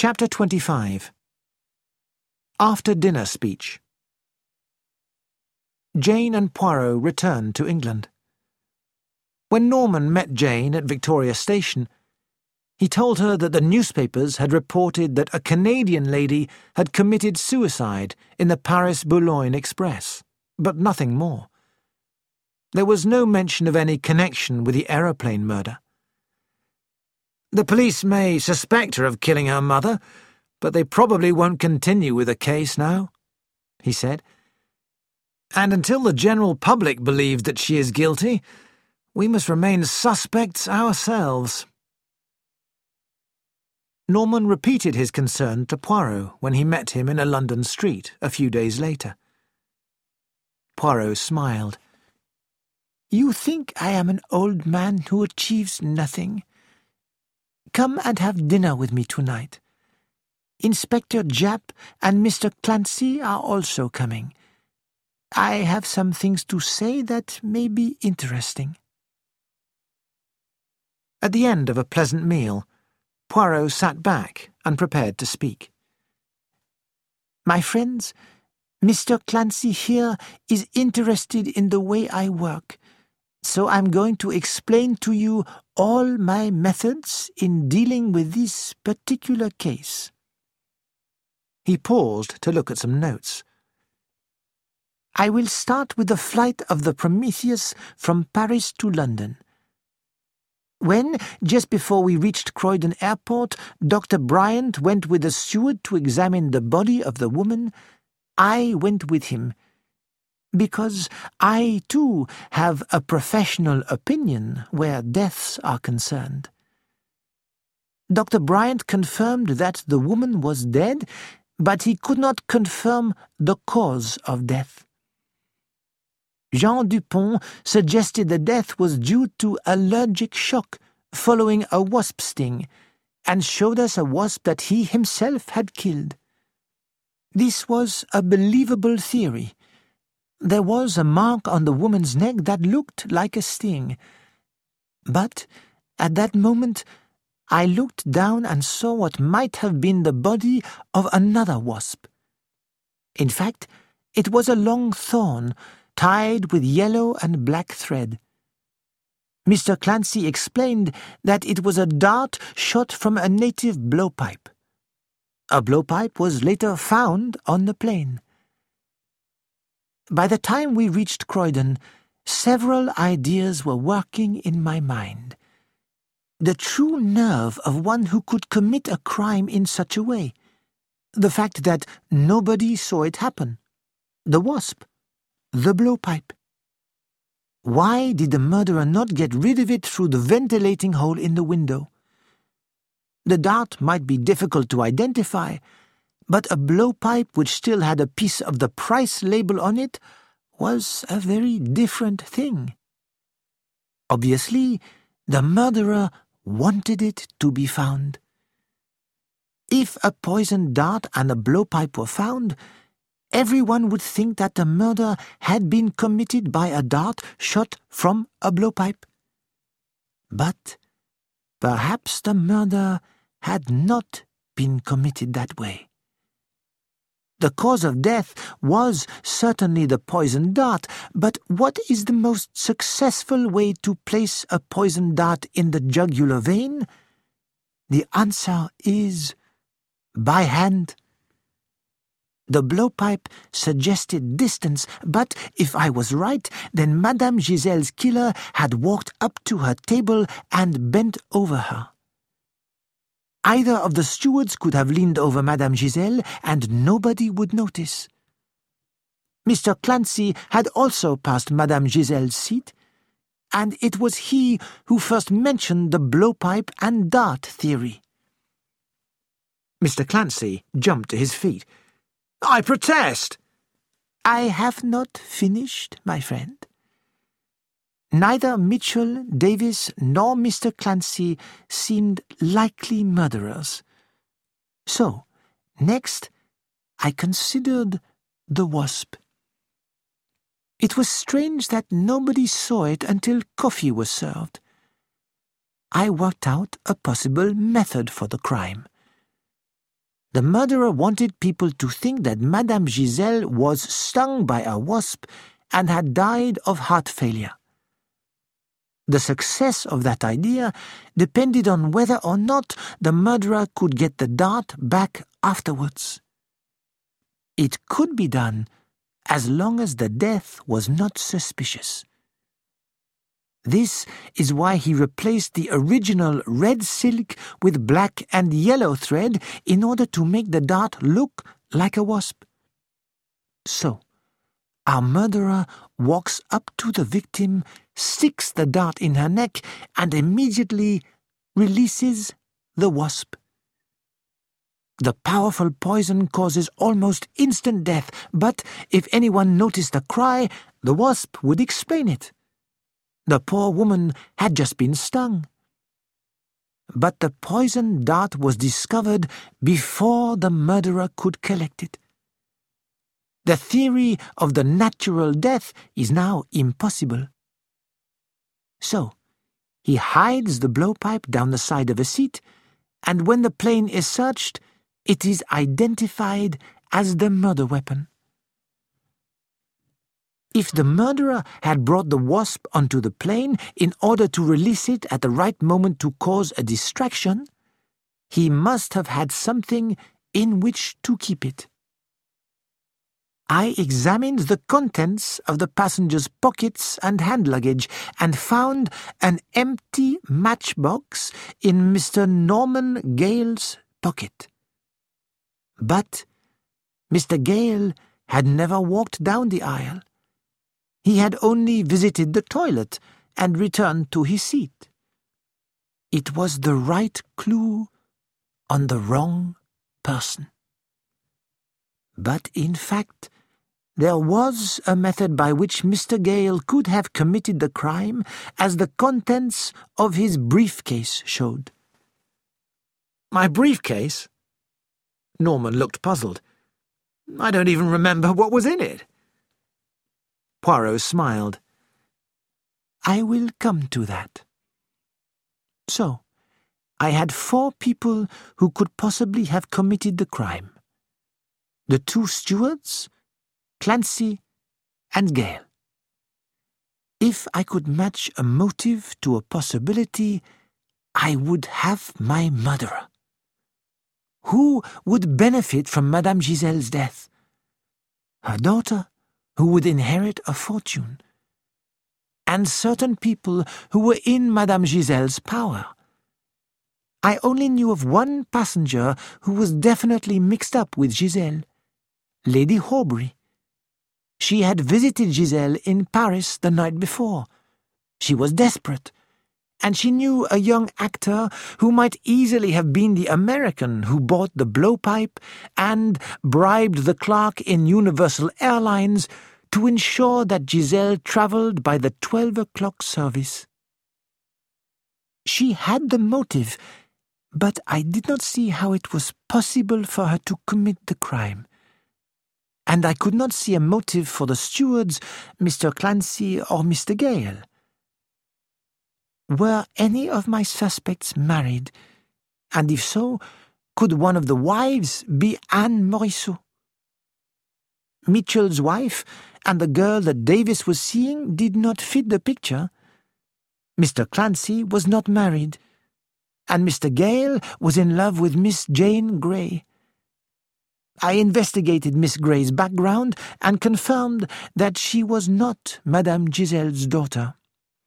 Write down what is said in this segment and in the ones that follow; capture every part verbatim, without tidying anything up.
Chapter twenty-five. After Dinner Speech. Jane and Poirot returned to England. When Norman met Jane at Victoria Station, he told her that the newspapers had reported that a Canadian lady had committed suicide in the Paris-Boulogne Express, but nothing more. There was no mention of any connection with the aeroplane murder. "The police may suspect her of killing her mother, but they probably won't continue with the case now," he said. "And until the general public believes that she is guilty, we must remain suspects ourselves." Norman repeated his concern to Poirot when he met him in a London street a few days later. Poirot smiled. "You think I am an old man who achieves nothing? Come and have dinner with me tonight. Inspector Japp and Mister Clancy are also coming. I have some things to say that may be interesting." At the end of a pleasant meal, Poirot sat back and prepared to speak. "My friends, Mister Clancy here is interested in the way I work, so I'm going to explain to you all my methods in dealing with this particular case." He paused to look at some notes. "I will start with the flight of the Prometheus from Paris to London. When, just before we reached Croydon Airport, Doctor Bryant went with the steward to examine the body of the woman, I went with him, because I, too, have a professional opinion where deaths are concerned. Doctor Bryant confirmed that the woman was dead, but he could not confirm the cause of death. Jean Dupont suggested the death was due to allergic shock following a wasp sting, and showed us a wasp that he himself had killed. This was a believable theory. There was a mark on the woman's neck that looked like a sting. But, at that moment, I looked down and saw what might have been the body of another wasp. In fact, it was a long thorn, tied with yellow and black thread. Mister Clancy explained that it was a dart shot from a native blowpipe. A blowpipe was later found on the plane. By the time we reached Croydon, several ideas were working in my mind. The true nerve of one who could commit a crime in such a way. The fact that nobody saw it happen. The wasp. The blowpipe. Why did the murderer not get rid of it through the ventilating hole in the window? The dart might be difficult to identify, but a blowpipe which still had a piece of the price label on it was a very different thing. Obviously, the murderer wanted it to be found. If a poisoned dart and a blowpipe were found, everyone would think that the murder had been committed by a dart shot from a blowpipe. But perhaps the murder had not been committed that way. The cause of death was certainly the poisoned dart, but what is the most successful way to place a poisoned dart in the jugular vein? The answer is by hand. The blowpipe suggested distance, but if I was right, then Madame Giselle's killer had walked up to her table and bent over her. Either of the stewards could have leaned over Madame Giselle, and nobody would notice. Mister Clancy had also passed Madame Giselle's seat, and it was he who first mentioned the blowpipe and dart theory. Mister Clancy jumped to his feet. "I protest!" "I have not finished, my friend. Neither Mitchell, Davis, nor Mister Clancy seemed likely murderers. So, next, I considered the wasp. It was strange that nobody saw it until coffee was served. I worked out a possible method for the crime. The murderer wanted people to think that Madame Giselle was stung by a wasp and had died of heart failure. The success of that idea depended on whether or not the murderer could get the dart back afterwards. It could be done as long as the death was not suspicious. This is why he replaced the original red silk with black and yellow thread in order to make the dart look like a wasp. So, our murderer walks up to the victim, sticks the dart in her neck, and immediately releases the wasp. The powerful poison causes almost instant death, but if anyone noticed a cry, the wasp would explain it. The poor woman had just been stung. But the poison dart was discovered before the murderer could collect it. The theory of the natural death is now impossible. So, he hides the blowpipe down the side of a seat, and when the plane is searched, it is identified as the murder weapon. If the murderer had brought the wasp onto the plane in order to release it at the right moment to cause a distraction, he must have had something in which to keep it. I examined the contents of the passenger's pockets and hand luggage and found an empty matchbox in Mister Norman Gale's pocket. But Mister Gale had never walked down the aisle. He had only visited the toilet and returned to his seat. It was the right clue on the wrong person. But in fact, there was a method by which Mister Gale could have committed the crime, as the contents of his briefcase showed. "My briefcase?" Norman looked puzzled. "I don't even remember what was in it." Poirot smiled. "I will come to that. So, I had four people who could possibly have committed the crime. The two stewards, Clancy, and Gale. If I could match a motive to a possibility, I would have my murderer. Who would benefit from Madame Giselle's death? Her daughter, who would inherit a fortune, and certain people who were in Madame Giselle's power. I only knew of one passenger who was definitely mixed up with Giselle, Lady Horbury. She had visited Giselle in Paris the night before. She was desperate, and she knew a young actor who might easily have been the American who bought the blowpipe and bribed the clerk in Universal Airlines to ensure that Giselle travelled by the twelve o'clock service. She had the motive, but I did not see how it was possible for her to commit the crime. And I could not see a motive for the stewards, Mister Clancy or Mister Gale. Were any of my suspects married? And if so, could one of the wives be Anne Morisseau? Mitchell's wife and the girl that Davis was seeing did not fit the picture. Mister Clancy was not married, and Mister Gale was in love with Miss Jane Grey. I investigated Miss Grey's background and confirmed that she was not Madame Giselle's daughter.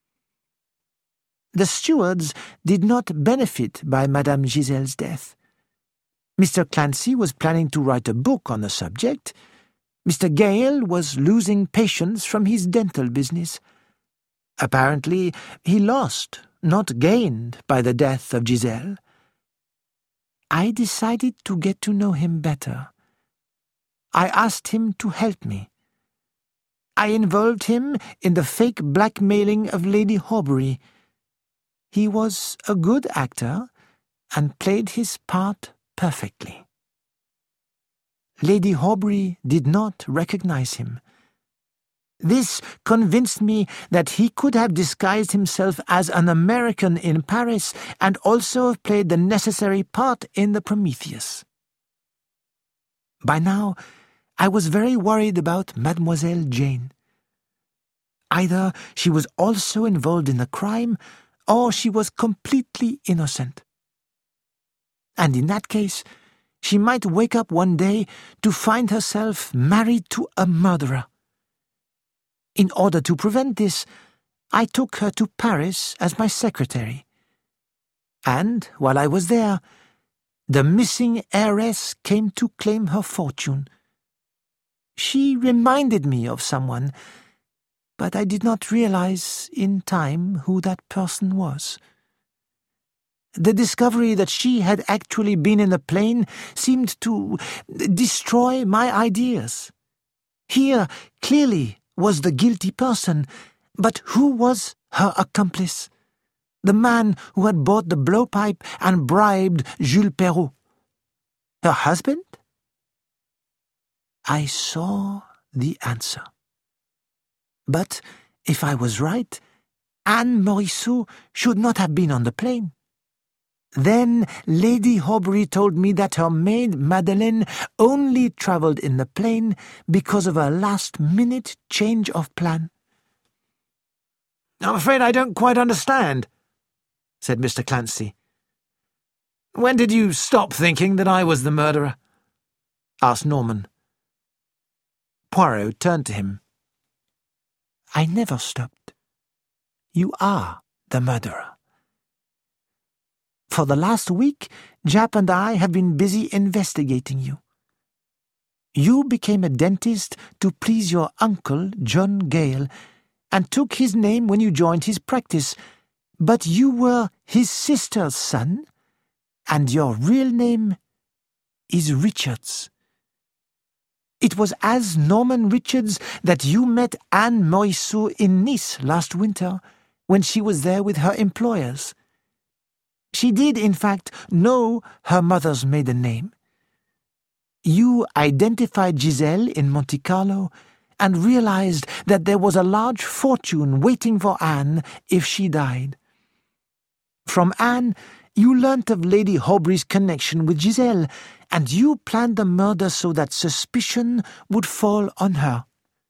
The stewards did not benefit by Madame Giselle's death. Mister Clancy was planning to write a book on the subject. Mister Gale was losing patients from his dental business. Apparently, he lost, not gained, by the death of Giselle. I decided to get to know him better. I asked him to help me. I involved him in the fake blackmailing of Lady Horbury. He was a good actor and played his part perfectly. Lady Horbury did not recognize him. This convinced me that he could have disguised himself as an American in Paris and also have played the necessary part in the Prometheus. By now, I was very worried about Mademoiselle Jane. Either she was also involved in the crime, or she was completely innocent. And in that case, she might wake up one day to find herself married to a murderer. In order to prevent this, I took her to Paris as my secretary. And, while I was there, the missing heiress came to claim her fortune. She reminded me of someone, but I did not realize in time who that person was. The discovery that she had actually been in the plane seemed to destroy my ideas. Here, clearly, was the guilty person, but who was her accomplice? The man who had bought the blowpipe and bribed Jules Perrault. Her husband? I saw the answer. But, if I was right, Anne Morisseau should not have been on the plane. Then Lady Horbury told me that her maid Madeleine only travelled in the plane because of a last-minute change of plan. "I'm afraid I don't quite understand," said Mister Clancy. "When did you stop thinking that I was the murderer?" asked Norman. Poirot turned to him. "I never stopped. You are the murderer. For the last week, Jap and I have been busy investigating you. You became a dentist to please your uncle, John Gale, and took his name when you joined his practice, but you were his sister's son, and your real name is Richards. It was as Norman Richards that you met Anne Morisseau in Nice last winter, when she was there with her employers. She did, in fact, know her mother's maiden name. You identified Giselle in Monte Carlo and realized that there was a large fortune waiting for Anne if she died. From Anne, you learnt of Lady Horbury's connection with Giselle, and you planned the murder so that suspicion would fall on her.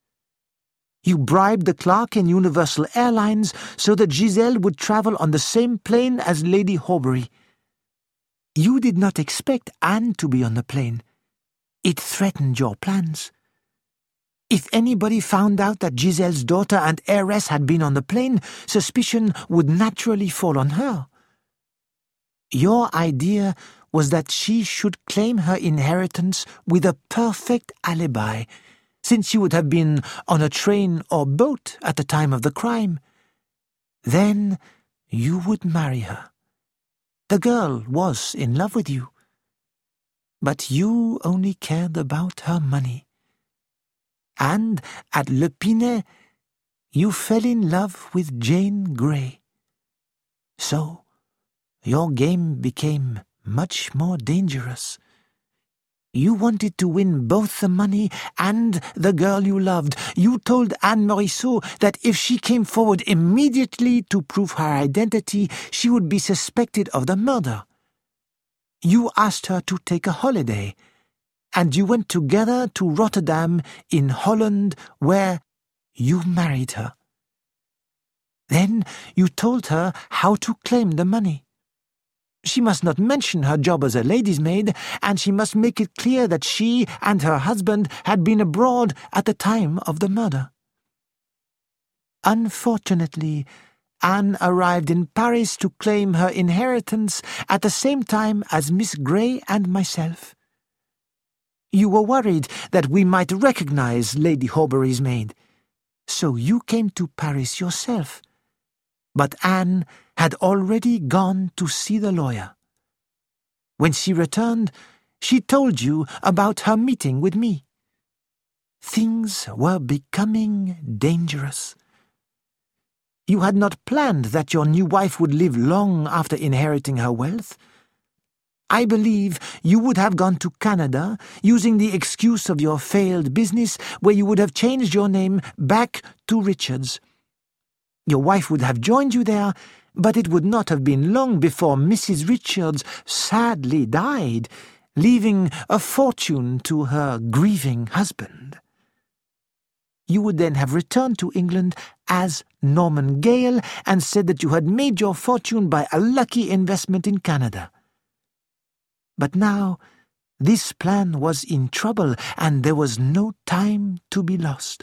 You bribed the clerk in Universal Airlines so that Giselle would travel on the same plane as Lady Horbury. You did not expect Anne to be on the plane. It threatened your plans. If anybody found out that Giselle's daughter and heiress had been on the plane, suspicion would naturally fall on her. Your idea was that she should claim her inheritance with a perfect alibi, since she would have been on a train or boat at the time of the crime. Then you would marry her. The girl was in love with you. But you only cared about her money. And at Le Pinet, you fell in love with Jane Grey. So, your game became much more dangerous. You wanted to win both the money and the girl you loved. You told Anne Morisseau that if she came forward immediately to prove her identity, she would be suspected of the murder. You asked her to take a holiday, and you went together to Rotterdam in Holland, where you married her. Then you told her how to claim the money. She must not mention her job as a lady's maid, and she must make it clear that she and her husband had been abroad at the time of the murder. Unfortunately, Anne arrived in Paris to claim her inheritance at the same time as Miss Grey and myself. You were worried that we might recognize Lady Horbury's maid, so you came to Paris yourself. But Anne had already gone to see the lawyer. When she returned, she told you about her meeting with me. Things were becoming dangerous. You had not planned that your new wife would live long after inheriting her wealth. I believe you would have gone to Canada, using the excuse of your failed business, where you would have changed your name back to Richards. Your wife would have joined you there, but it would not have been long before Missus Richards sadly died, leaving a fortune to her grieving husband. You would then have returned to England as Norman Gale and said that you had made your fortune by a lucky investment in Canada. But now this plan was in trouble, and there was no time to be lost.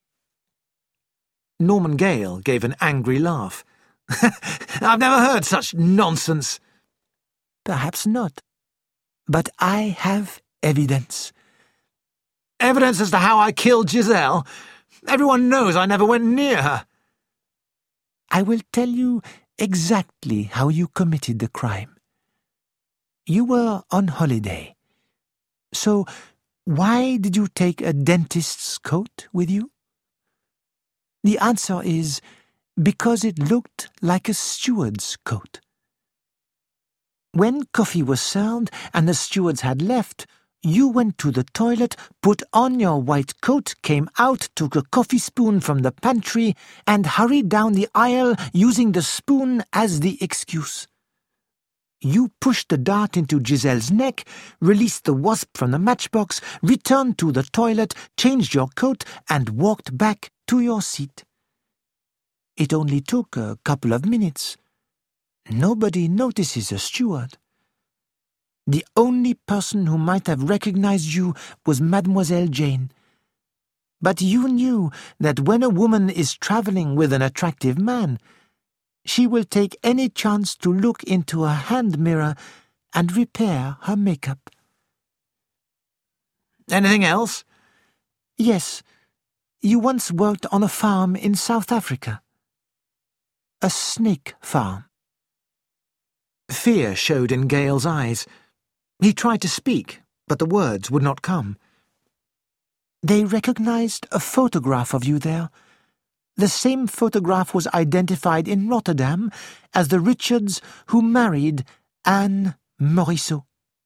Norman Gale gave an angry laugh. I've never heard such nonsense. Perhaps not, but I have evidence. Evidence as to how I killed Giselle? Everyone knows I never went near her. I will tell you exactly how you committed the crime. You were on holiday. So why did you take a dentist's coat with you? The answer is because it looked like a steward's coat. When coffee was served and the stewards had left, you went to the toilet, put on your white coat, came out, took a coffee spoon from the pantry, and hurried down the aisle using the spoon as the excuse. You pushed the dart into Giselle's neck, released the wasp from the matchbox, returned to the toilet, changed your coat, and walked back to your seat. It only took a couple of minutes. Nobody notices a steward. The only person who might have recognized you was Mademoiselle Jane. But you knew that when a woman is traveling with an attractive man, she will take any chance to look into a hand mirror and repair her makeup. Anything else? Yes. You once worked on a farm in South Africa. A snake farm. Fear showed in Gale's eyes. He tried to speak, but the words would not come. They recognized a photograph of you there. The same photograph was identified in Rotterdam as the Richards who married Anne Morisseau.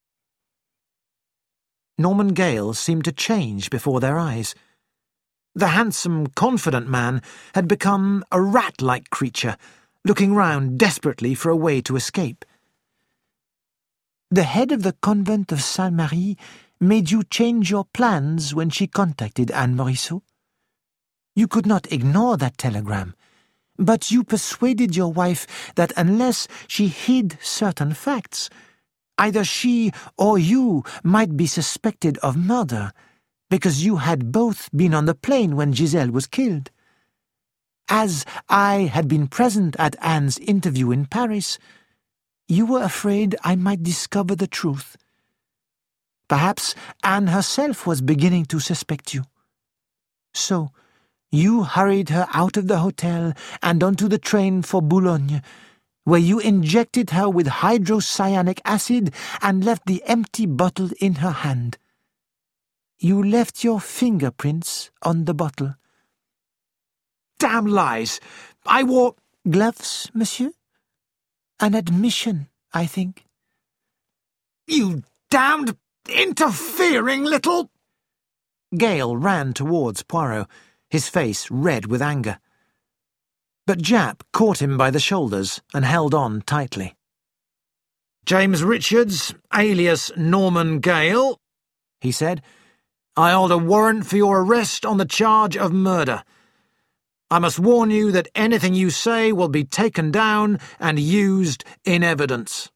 Norman Gale seemed to change before their eyes. The handsome, confident man had become a rat-like creature, looking round desperately for a way to escape. The head of the convent of Saint-Marie made you change your plans when she contacted Anne Morisseau. You could not ignore that telegram, but you persuaded your wife that unless she hid certain facts, either she or you might be suspected of murder, because you had both been on the plane when Giselle was killed. As I had been present at Anne's interview in Paris, you were afraid I might discover the truth. Perhaps Anne herself was beginning to suspect you. So, you hurried her out of the hotel and onto the train for Boulogne, where you injected her with hydrocyanic acid and left the empty bottle in her hand. You left your fingerprints on the bottle. Damn lies! I wore... Gloves, monsieur? An admission, I think. You damned, interfering little... Gale ran towards Poirot, his face red with anger. But Japp caught him by the shoulders and held on tightly. James Richards, alias Norman Gale, he said, I hold a warrant for your arrest on the charge of murder. I must warn you that anything you say will be taken down and used in evidence.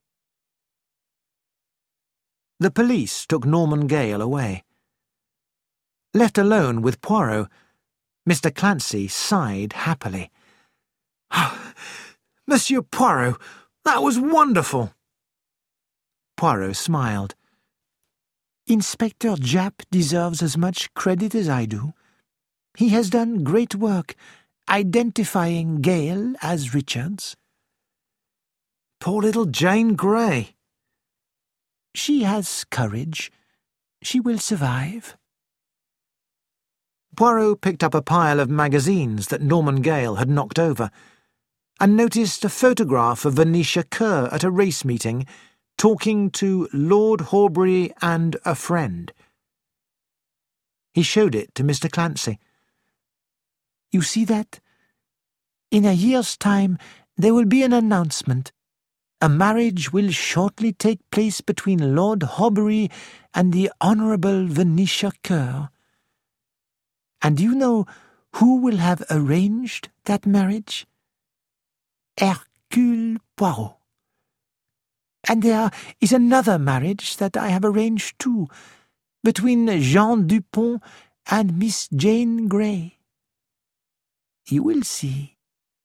The police took Norman Gale away. Left alone with Poirot, Mister Clancy sighed happily. Oh, Monsieur Poirot, that was wonderful. Poirot smiled. Inspector Japp deserves as much credit as I do. He has done great work identifying Gale as Richards. Poor little Jane Grey. She has courage. She will survive. Poirot picked up a pile of magazines that Norman Gale had knocked over, and noticed a photograph of Venetia Kerr at a race meeting, talking to Lord Horbury and a friend. He showed it to Mister Clancy. You see that? In a year's time, there will be an announcement. a marriage will shortly take place between Lord Horbury and the Honourable Venetia Kerr. And do you know who will have arranged that marriage? Hercule Poirot. And there is another marriage that I have arranged too, between Jean Dupont and Miss Jane Grey. You will see.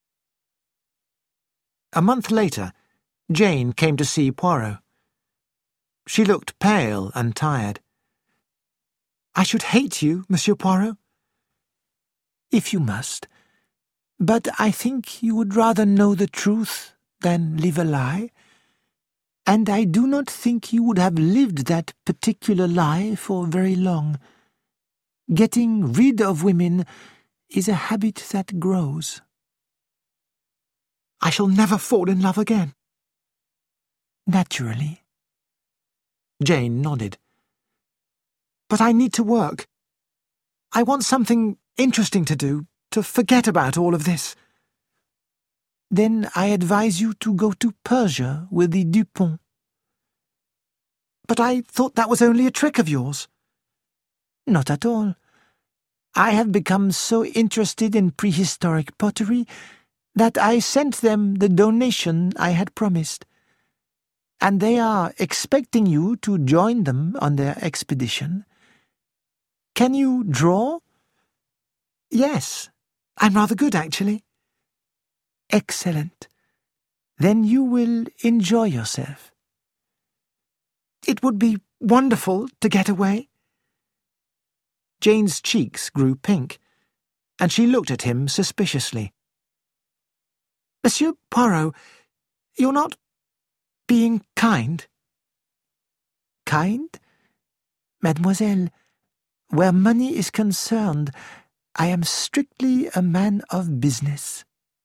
A month later, Jane came to see Poirot. She looked pale and tired. "I should hate you, Monsieur Poirot." "If you must. But I think you would rather know the truth than live a lie. And I do not think you would have lived that particular lie for very long. Getting rid of women is a habit that grows." "I shall never fall in love again." "Naturally." Jane nodded. "But I need to work. I want something interesting to do, to forget about all of this." "Then I advise you to go to Persia with the Dupont." "But I thought that was only a trick of yours." "Not at all. I have become so interested in prehistoric pottery that I sent them the donation I had promised, and they are expecting you to join them on their expedition. Can you draw?" "Yes, I'm rather good, actually." "Excellent. Then you will enjoy yourself." "It would be wonderful to get away." Jane's cheeks grew pink, and she looked at him suspiciously. "Monsieur Poirot, you're not being kind." "Kind? Mademoiselle, where money is concerned, I am strictly a man of business."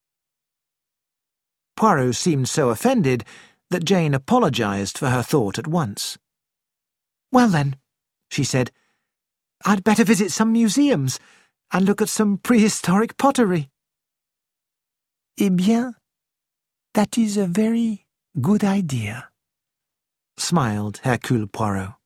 Poirot seemed so offended that Jane apologized for her thought at once. "Well then," she said, "I'd better visit some museums and look at some prehistoric pottery." "Eh bien, that is a very good idea," smiled Hercule Poirot.